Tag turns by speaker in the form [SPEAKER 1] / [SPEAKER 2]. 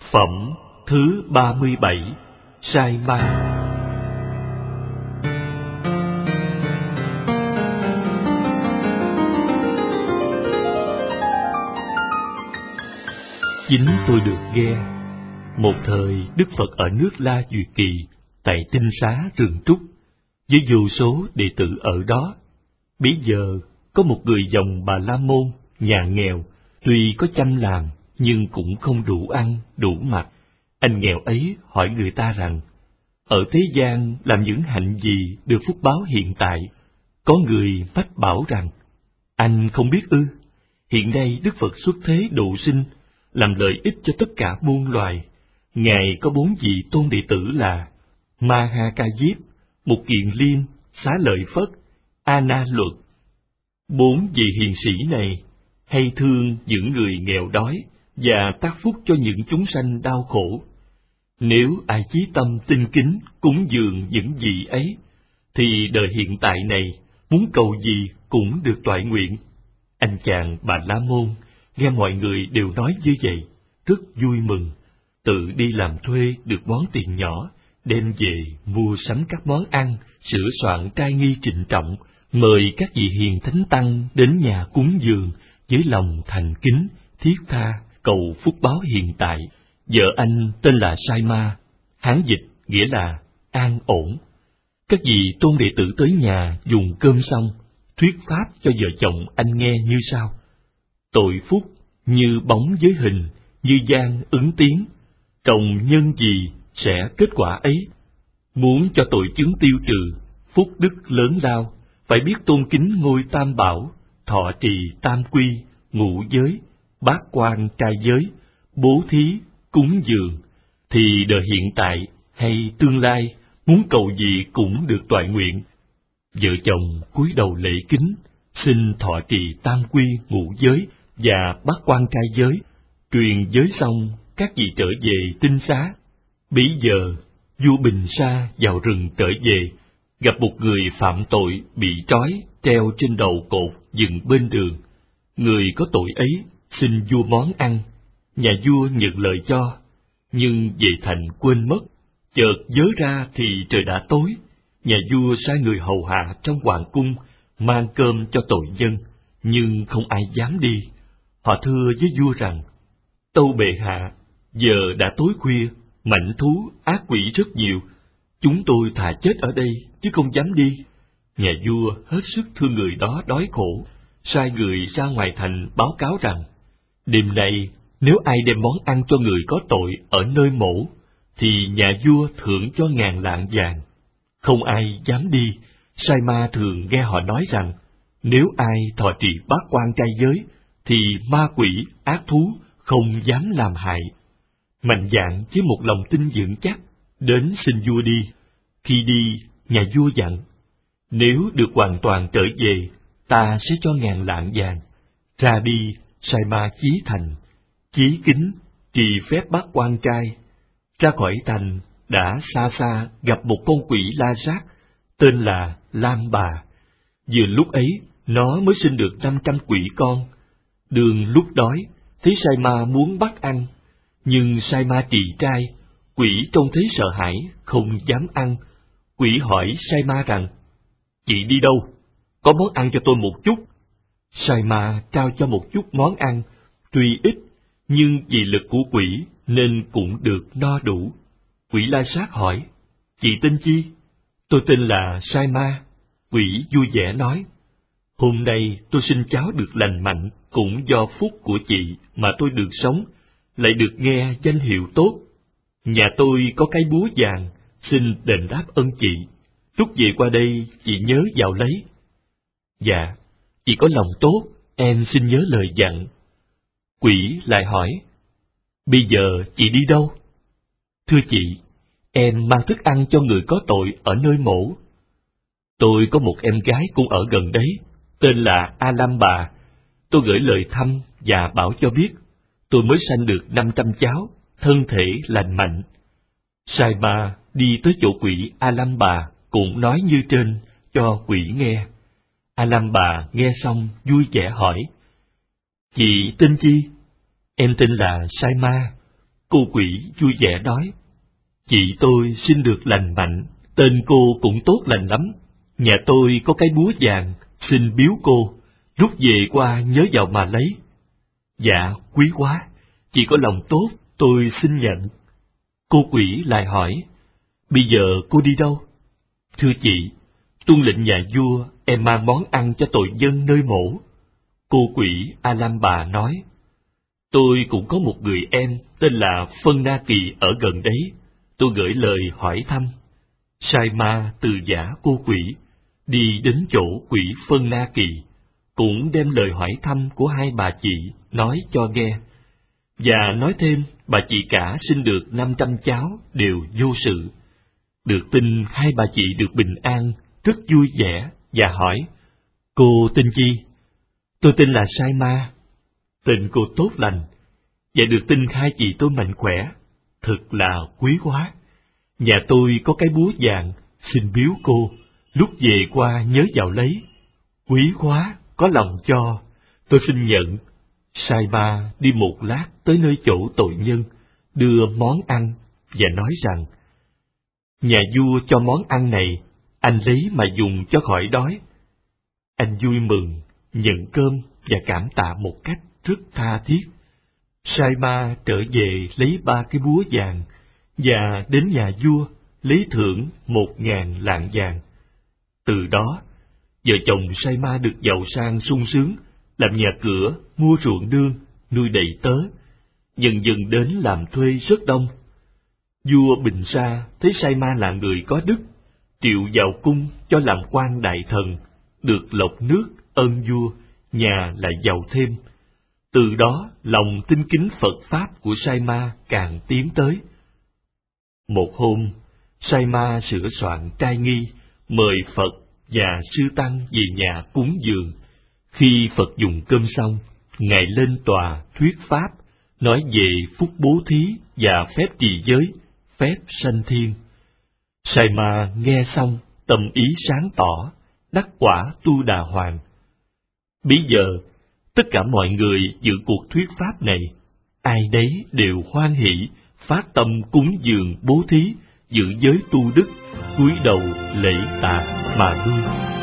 [SPEAKER 1] Phẩm thứ 37. Sai ma. Chính tôi được nghe. Một thời Đức Phật ở nước La Duyệt Kỳ, tại Tinh Xá Rừng Trúc, với vô số đệ tử ở đó. Bấy giờ có một người dòng Bà La Môn, nhà nghèo, tuy có chăm làm nhưng cũng không đủ ăn, đủ mặc. Anh nghèo ấy hỏi người ta rằng, ở thế gian làm những hạnh gì được phúc báo hiện tại? Có người mách bảo rằng, anh không biết ư? Hiện nay Đức Phật xuất thế độ sinh, làm lợi ích cho tất cả muôn loài. Ngài có 4 vị tôn đệ tử là Ma Ha Ca Diếp, Mục Kiền Liên, Xá Lợi Phất, A Na Luật. 4 vị hiền sĩ này hay thương những người nghèo đói và tác phúc cho những chúng sanh đau khổ. Nếu ai chí tâm tinh kính cúng dường những vị ấy, thì đời hiện tại này muốn cầu gì cũng được toại nguyện. Anh chàng Bà La Môn nghe mọi người đều nói như vậy, rất vui mừng, tự đi làm thuê được món tiền nhỏ, đem về mua sắm các món ăn, sửa soạn trai nghi trịnh trọng, mời các vị hiền thánh tăng đến nhà cúng dường với lòng thành kính, thiết tha, cầu phúc báo hiện tại. Vợ anh tên là Sai Ma, Hán dịch nghĩa là an ổn. Các vị tôn đệ tử tới nhà dùng cơm xong, thuyết pháp cho vợ chồng anh nghe như sau: tội phúc như bóng với hình, như gian ứng tiếng, trồng nhân gì sẽ kết quả ấy. Muốn cho tội chướng tiêu trừ, phúc đức lớn lao, phải biết tôn kính ngôi Tam Bảo, thọ trì tam quy, ngũ giới, bát quan trai giới, bố thí, cúng dường, thì đời hiện tại hay tương lai muốn cầu gì cũng được toại nguyện. Vợ chồng cúi đầu lễ kính, xin thọ trì tam quy ngũ giới và bát quan trai giới. Truyền giới xong, các vị trở về Tinh Xá. Bấy giờ vua Bình Sa vào rừng trở về, gặp một người phạm tội bị trói treo trên đầu cột dựng bên đường. Người có tội ấy xin vua món ăn. Nhà vua nhận lời cho, nhưng về thành quên mất. Chợt nhớ ra thì trời đã tối. Nhà vua sai người hầu hạ trong hoàng cung mang cơm cho tội nhân, nhưng không ai dám đi. Họ thưa với vua rằng, tâu bệ hạ, giờ đã tối khuya, mãnh thú ác quỷ rất nhiều, chúng tôi thà chết ở đây chứ không dám đi. Nhà vua hết sức thương người đó đói khổ, sai người ra ngoài thành báo cáo rằng, đêm nay nếu ai đem món ăn cho người có tội ở nơi mổ, thì nhà vua thưởng cho 1000 lạng vàng. Không ai dám đi. Sai Ma thường nghe họ nói rằng, nếu ai thọ trì bát quan trai giới, thì ma quỷ, ác thú không dám làm hại. Mạnh dạn với một lòng tin vững chắc, đến xin vua đi. Khi đi, nhà vua dặn, nếu được hoàn toàn trở về, ta sẽ cho 1000 lạng vàng. Ra đi, Sai Ma chí thành, chí kính, trì phép bát quan trai. Ra khỏi thành, đã xa xa gặp một con quỷ la sát, tên là Lam Bà. Vừa lúc ấy, nó mới sinh được 500 quỷ con. Đường lúc đói, thấy Sai Ma muốn bắt ăn, nhưng Sai Ma trì trai, quỷ trông thấy sợ hãi, không dám ăn. Quỷ hỏi Sai Ma rằng, chị đi đâu? Có món ăn cho tôi một chút. Sai Ma trao cho một chút món ăn, tuy ít, nhưng vì lực của quỷ nên cũng được no đủ. Quỷ la sát hỏi, chị tên chi? Tôi tên là Sai Ma. Quỷ vui vẻ nói, hôm nay tôi sinh cháu được lành mạnh, cũng do phúc của chị mà tôi được sống, lại được nghe danh hiệu tốt. Nhà tôi có cái búa vàng, xin đền đáp ơn chị. Lúc về qua đây, chị nhớ vào lấy. Dạ, chị có lòng tốt, em xin nhớ lời dặn. Quỷ lại hỏi, bây giờ chị đi đâu? Thưa chị, em mang thức ăn cho người có tội ở nơi mổ. Tôi có một em gái cũng ở gần đấy, tên là A Lam Bà. Tôi gửi lời thăm và bảo cho biết, tôi mới sanh được 500 cháu, thân thể lành mạnh. Sai Ma đi tới chỗ quỷ A Lam Bà, cũng nói như trên, cho quỷ nghe. A Lam Bà nghe xong vui vẻ hỏi, chị tên chi? Em tên là Sai Ma. Cô quỷ vui vẻ nói, chị tôi sinh được lành mạnh, tên cô cũng tốt lành lắm. Nhà tôi có cái búa vàng, xin biếu cô, lúc về qua nhớ vào mà lấy. Dạ, quý quá, chị có lòng tốt, tôi xin nhận. Cô quỷ lại hỏi, bây giờ cô đi đâu? Thưa chị, tuân lệnh nhà vua, em mang món ăn cho tội dân nơi mổ. Cô quỷ A Lam Bà nói, tôi cũng có một người em tên là Phân Na Kỳ ở gần đấy, tôi gửi lời hỏi thăm. Sai ma từ giả cô quỷ, đi đến chỗ quỷ Phân Na Kỳ, cũng đem lời hỏi thăm của hai bà chị nói cho nghe, và nói thêm bà chị cả sinh được 500 cháu đều vô sự. Được tin hai bà chị được bình an, rất vui vẻ, và hỏi, cô tên chi? Tôi tên là Sai Ma. Tên cô tốt lành, và được tin hai chị tôi mạnh khỏe, thật là quý quá. Nhà tôi có cái búa vàng, xin biếu cô, lúc về qua nhớ vào lấy. Quý quá, có lòng cho, tôi xin nhận. Sai Ba đi một lát tới nơi chỗ tội nhân, đưa món ăn và nói rằng, nhà vua cho món ăn này, anh lấy mà dùng cho khỏi đói. Anh vui mừng, nhận cơm và cảm tạ một cách rất tha thiết. Sai Ba trở về lấy 3 cái búa vàng, và đến nhà vua lấy thưởng 1000 lạng vàng. Từ đó, vợ chồng Sai Ma được giàu sang sung sướng, làm nhà cửa, mua ruộng nương, nuôi đầy tớ, dần dần đến làm thuê rất đông. Vua Bình Sa thấy Sai Ma là người có đức, triệu vào cung cho làm quan đại thần, được lộc nước, ơn vua, nhà lại giàu thêm. Từ đó lòng tin kính Phật Pháp của Sai Ma càng tiến tới. Một hôm, Sai Ma sửa soạn trai nghi, mời Phật và Sư Tăng về nhà cúng dường. Khi Phật dùng cơm xong, Ngài lên tòa thuyết Pháp, nói về phúc bố thí và phép trì giới, phép sanh thiên. Sai Ma nghe xong, tâm ý sáng tỏ, đắc quả Tu Đà Hoàng. Bấy giờ, tất cả mọi người dự cuộc thuyết Pháp này, ai nấy đều hoan hỷ, phát tâm cúng dường bố thí, giữ giới tu đức, cúi đầu lễ tạ mà nuôi.